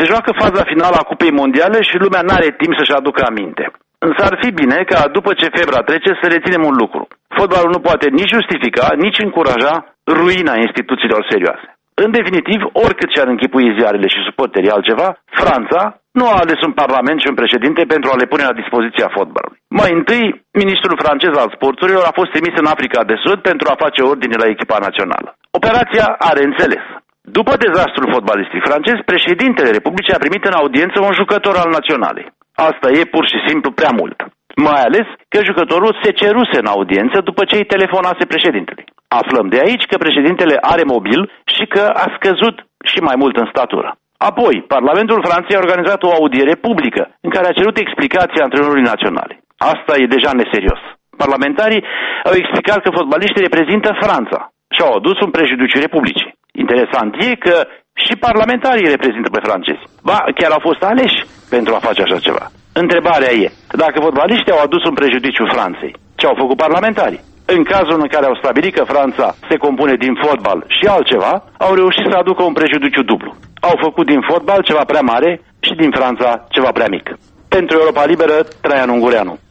Se joacă faza finală a Cupei Mondiale și lumea n-are timp să-și aducă aminte. Însă ar fi bine ca, după ce febra trece, să reținem un lucru. Fotbalul nu poate nici justifica, nici încuraja ruina instituțiilor serioase. În definitiv, oricât și-ar închipui ziarele și suporterii altceva, Franța nu a ales un parlament și un președinte pentru a le pune la dispoziția fotbalului. Mai întâi, ministrul francez al sporturilor a fost trimis în Africa de Sud pentru a face ordine la echipa națională. Operația are înțeles. După dezastrul fotbalistic francez, președintele Republicii a primit în audiență un jucător al naționalei. Asta e pur și simplu prea mult. Mai ales că jucătorul se ceruse în audiență după ce îi telefonase președintelui. Aflăm de aici că președintele are mobil și că a scăzut și mai mult în statură. Apoi, Parlamentul Franței a organizat o audiere publică în care a cerut explicații antrenorului naționale. Asta e deja neserios. Parlamentarii au explicat că fotbaliștii reprezintă Franța și au adus un prejudiciu Republicii. Interesant e că și parlamentarii reprezintă pe francezi. Ba, chiar au fost aleși pentru a face așa ceva. Întrebarea e, dacă fotbaliștii au adus un prejudiciu Franței, ce au făcut parlamentarii? În cazul în care au stabilit că Franța se compune din fotbal și altceva, au reușit să aducă un prejudiciu dublu. Au făcut din fotbal ceva prea mare și din Franța ceva prea mic. Pentru Europa Liberă, Traian Ungureanu.